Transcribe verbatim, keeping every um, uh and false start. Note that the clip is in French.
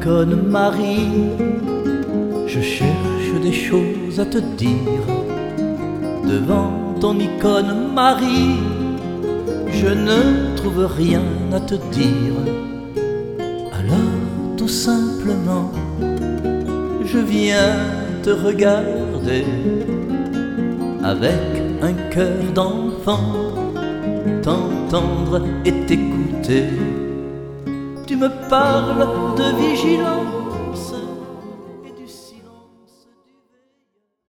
icône Marie, je cherche des choses à te dire. Devant ton icône Marie, je ne trouve rien à te dire. Alors tout simplement, je viens te regarder avec un cœur d'enfant, t'entendre et t'écouter. Tu me parles de vigilance,